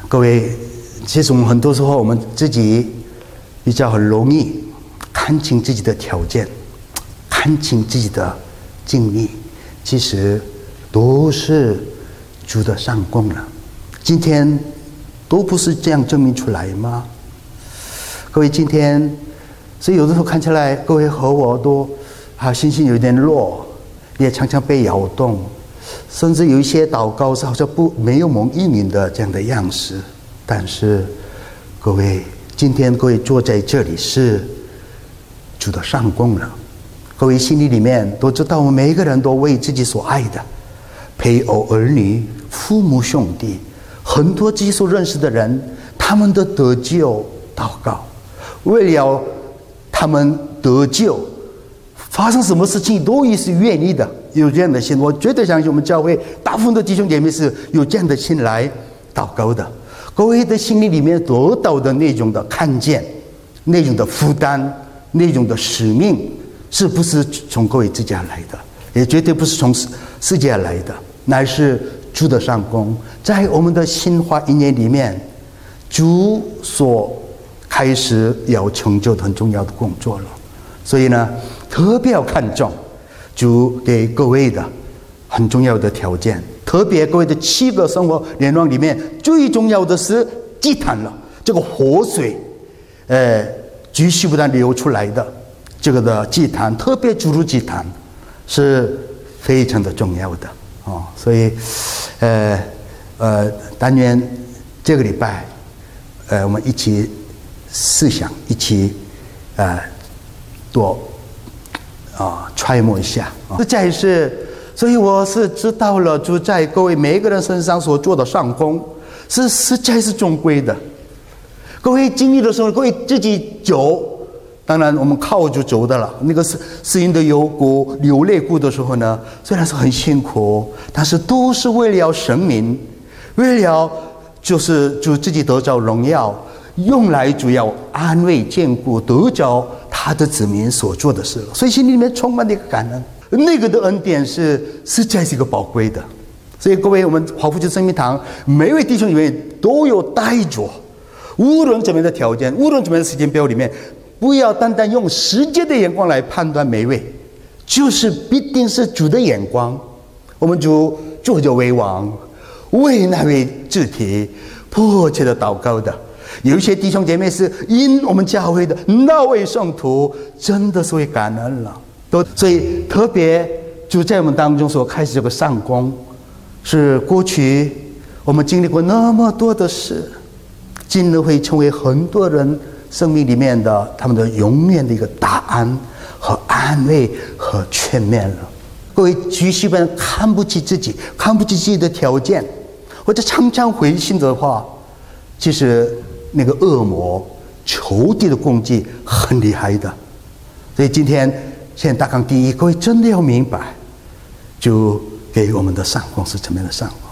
各位，其实我们很多时候我们自己比较很容易看清自己的条件，看清自己的经历，其实都是主的上供了。今天都不是这样证明出来吗？各位，今天所以有的时候看起来，各位和我都信心有点弱，也常常被摇动，甚至有一些祷告是好像没有蒙应允的这样的样式。但是各位，今天各位坐在这里是主的上供了。各位心里面都知道，我们每一个人都为自己所爱的配偶、儿女、父母、兄弟，很多自己所认识的人，他们的得救祷告，为了他们得救，发生什么事情都是愿意的，有这样的心。我绝对相信我们教会大部分的弟兄姐妹是有这样的心来祷告的。各位的心里面得到的那种的看见，那种的负担，那种的使命，是不是从各位自己而来的？也绝对不是从世界而来的，乃是主的上供，在我们的心怀意念里面，主所开始要成就很重要的工作了。所以呢，特别要看重主给各位的很重要的条件。特别各位的7个生活联络里面，最重要的是祭坛了。这个活水，继续不断流出来的这个的祭坛，特别主入祭坛是非常的重要的哦。所以，但愿这个礼拜，我们一起思想，一起多揣摩一下。实在是。所以我是知道了主在各位每一个人身上所做的上供是实在是尊贵的。各位经历的时候，各位自己走，当然我们靠主走的了。那个死因的幽谷、流泪谷的时候呢，虽然是很辛苦，但是都是为了神明，为了就是主自己得着荣耀，用来主要安慰、坚固、得着他的子民所做的事。所以心里面充满了一个感恩。那个的恩典是实在是一个宝贵的。所以各位，我们华福基生命堂每位弟兄里面都有带着，无论怎么样的条件，无论怎么样的时间表里面，不要单单用世界的眼光来判断每位，就是必定是主的眼光。我们主坐着为王，为那位肢体迫切的祷告的。有一些弟兄姐妹是因我们教会的那位圣徒，真的是会感恩了。所以特别就在我们当中所开始这个上供，是过去我们经历过那么多的事，今日会成为很多人生命里面的他们的永远的一个答案和安慰和劝勉了。各位继续们看不起自己，看不起自己的条件，或者常常灰心的话，其实那个恶魔仇敌的攻击很厉害的。所以今天现在大纲第一，各位真的要明白，就给我们的上供是怎么样的上供。